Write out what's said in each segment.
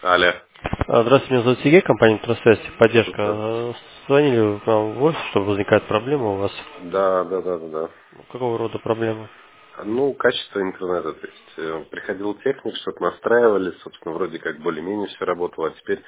Алло. Здравствуйте, меня зовут Сергей, компания «Трансвязь», поддержка. Здравствуйте. Звонили к нам в офис, чтобы возникает проблема у вас. Да, да, да, да, да. Какого рода проблема? Ну, качество интернета, то есть приходил техник, что-то настраивали, собственно, вроде как более-менее все работало, а теперь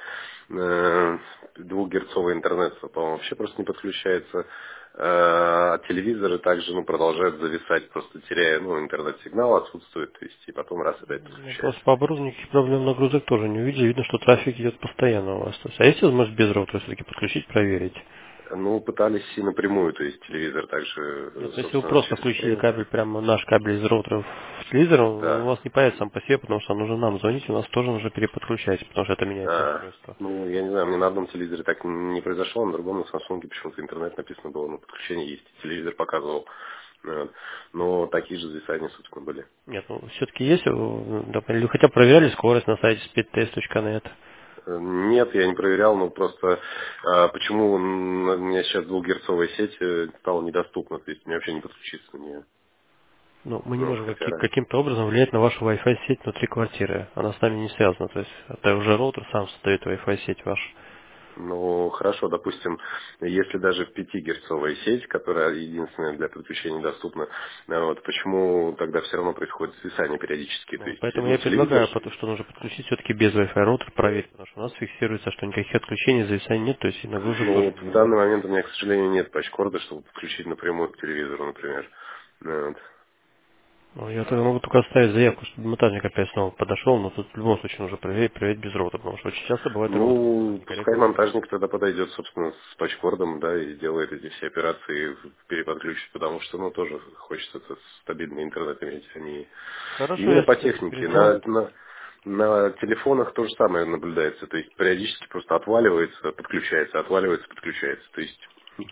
двухгерцовый интернет, по-моему, вообще просто не подключается. А телевизоры также, ну, продолжают зависать, просто теряя, ну, интернет-сигнал отсутствует, то есть, и потом раз опять Просто подключается. по оборудованию никаких проблем нагрузок тоже не увидели. Видно, что трафик идет постоянно у вас. То есть, а есть возможность без роутера все-таки подключить, проверить? Ну, пытались и напрямую, то есть телевизор также, Нет, если вы собственно, просто через включили провод. кабель, прямо наш кабель из роутера в телевизор, он у Да. вас не появится сам по себе, потому что нужно нам звонить, у нас тоже нужно переподключать, потому что это меняется А, устройство. ну, я не знаю, мне на одном телевизоре так не произошло, а на другом, на Samsung почему-то интернет написано было, ну, подключение есть, телевизор показывал. Вот. Но такие же зависания, собственно, были. Нет, ну все-таки есть, или хотя бы проверяли скорость на сайте speedtest.net. Нет, я не проверял, но просто почему у меня сейчас двухгерцовая сеть стала недоступна, то есть мне вообще не подключиться на нее. Ну, мы не Ну, можем хотя каким-то образом влиять на вашу Wi-Fi сеть внутри квартиры. Она с нами не связана. То есть это уже роутер сам создает Wi-Fi сеть вашу. ну, хорошо, допустим, если даже 5-герцовая сеть, которая единственная для подключения доступна, вот, почему тогда все равно происходит свисание периодически? То Ну, есть, поэтому ну, я телевизор, предлагаю, потому что нужно подключить все-таки без Wi-Fi роутер, проверить, потому что у нас фиксируется, что никаких отключений, зависаний нет, то есть и нагрузок ну, тоже вот не в данный будет. момент у меня, к сожалению, нет патчкорда, чтобы подключить напрямую к телевизору, например. Вот. Ну, я тогда могу только оставить заявку, чтобы монтажник опять снова подошел, но тут в любом случае нужно проверить без роутера, потому что очень часто бывает роутер Ну, пускай некорректно себя. монтажник тогда подойдет, собственно, с патчкордом, да, и сделает эти все операции, переподключит, потому что, ну, тоже хочется стабильный интернет иметь, а не Хорошо, именно я по сейчас технике. перезвоню. На телефонах то же самое наблюдается, то есть периодически просто отваливается, подключается, отваливается, подключается. То есть,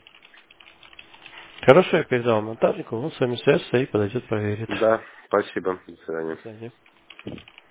Хорошо, я передал монтажнику, он с вами свяжется и подойдет проверит. да, спасибо, до До свидания. свидания.